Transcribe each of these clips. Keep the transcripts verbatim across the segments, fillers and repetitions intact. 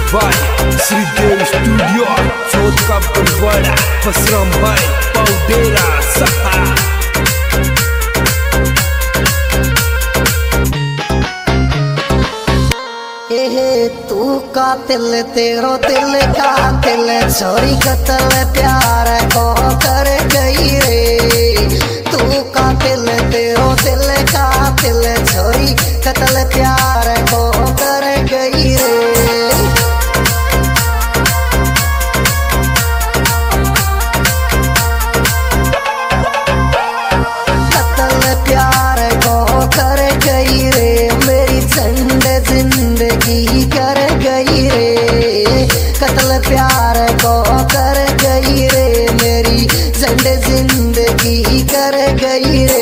Bye Shridev studio चौथ का बड़ा फसराम भाई पाउडेरा सहा। तू कातिल तेरो दिल कातिल छोरी कत्ल प्यार को कर गई रे। तू कातिल तेरो दिल कातिल छोरी कत्ल प्यार को कर गई रे। कत्ल प्यार को कर गई रे मेरी झंड जिंदगी कर गई रे। कत्ल प्यार को कर गई रे मेरी झंड जिंदगी कर गई रे।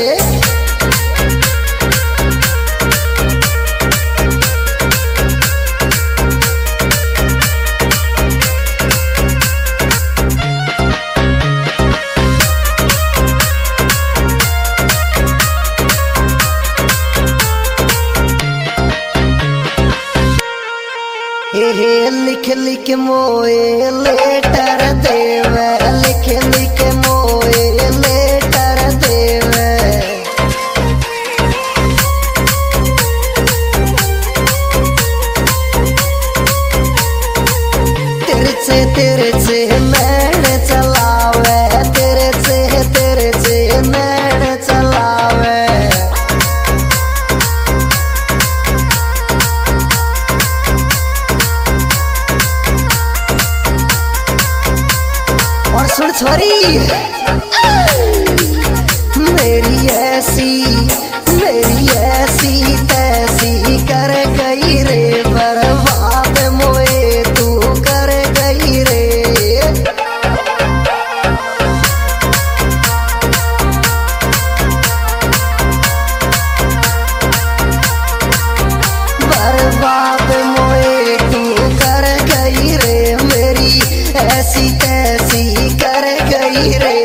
हे लिख लिख मोए लेटर देवे लिख लिख मोए लेटर देवे। तेरे से तेरे से मैन चलावे तेरे से तेरे से मैन चलावे। और सुन छोरी मेरी ऐसी मेरी ऐसी तैसी कर गई रे बर्बाद मोए तू कर गई रे। बर्बाद मोए तू कर गई रे मेरी ऐसी तैसी कर गई रे।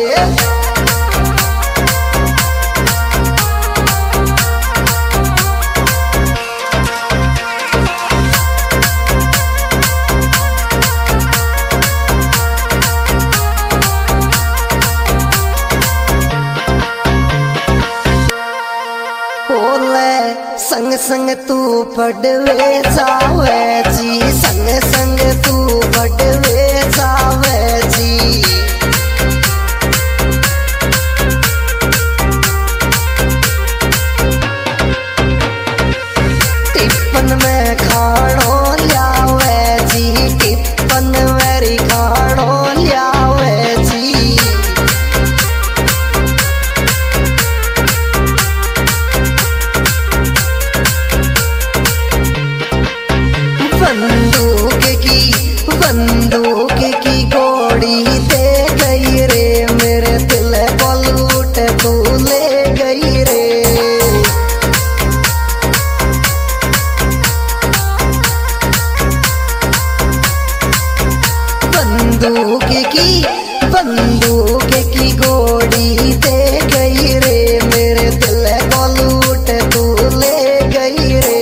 संग संग तू पढ़वे जावे जी संग संग तू पढ़वे जावे जी। टिप्पन में खाड़ो लियावे जी टिप्पन मेरी खाड़ो लियावे जी। बंदूक की बंदूक की गोली दे गई रे मेरे दिल को लूट तू ले गई रे। बंदूक की बंदूक की गोली दे गई रे मेरे दिल को लूट तू ले गई रे।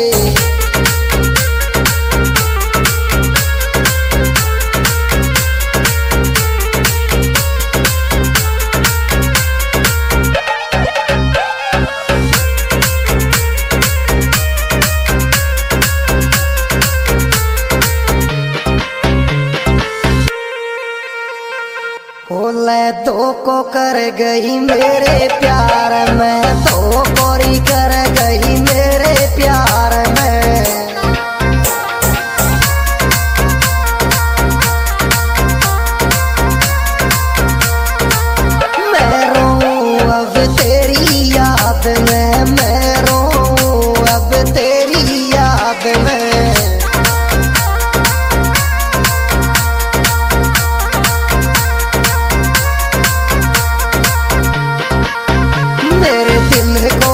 बोले तो को कर गई मेरे प्यार में तो कोरी कर गई मेरे प्यार में। मैं रोऊं अब तेरी याद में मैं रोऊं अब तेरी याद में। मेरे दिल को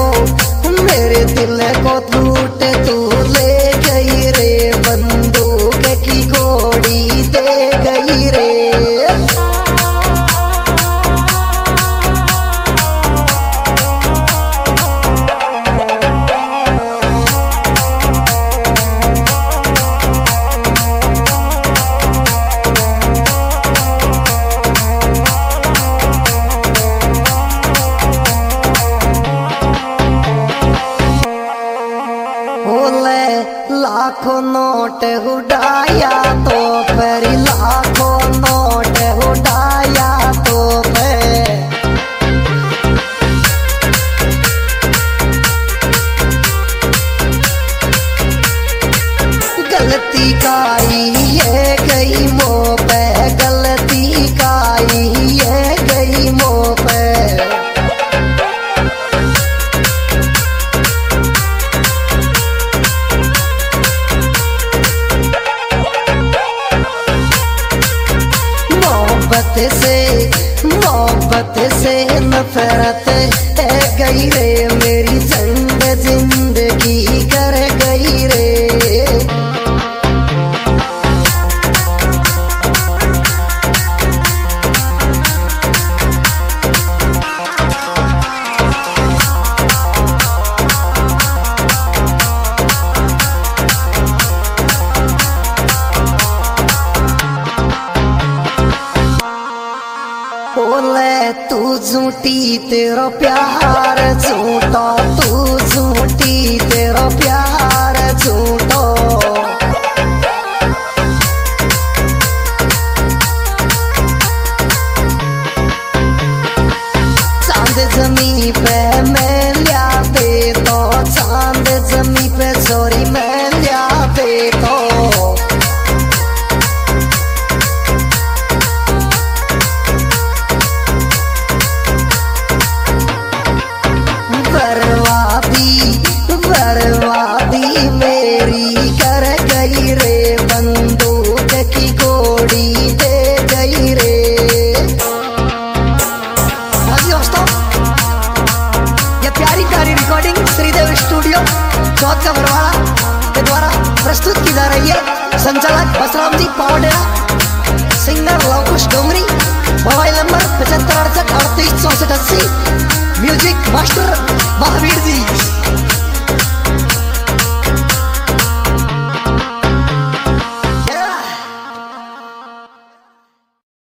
मोहब्बत से नफरत है गई रे, मेरी जंग जिंदगी कर गई रे। बोले तू झूठी तेरा प्यार झूठा, तू झूठी तेरा प्यार झूठा। चांद जमी पे मैं लिया दे तो, चांद जमी पे चोरी मैं लिया दे तो। बर्बादी मेरी कर गई रे, बंदूक की गोली दे गई रे। हाँ जी दोस्तों, यह प्यारी प्यारी रिकॉर्डिंग श्रीदेव स्टूडियो चौथ का बरवाड़ा के द्वारा प्रस्तुत की जा रही है। संचालक Basram ji Pawdera, singer Lavkush Dongri. Mobile number पचहत्तर अड़सठ अड़तीस चौसठ अस्सी। म्यूजिक मास्टर महावीर जी।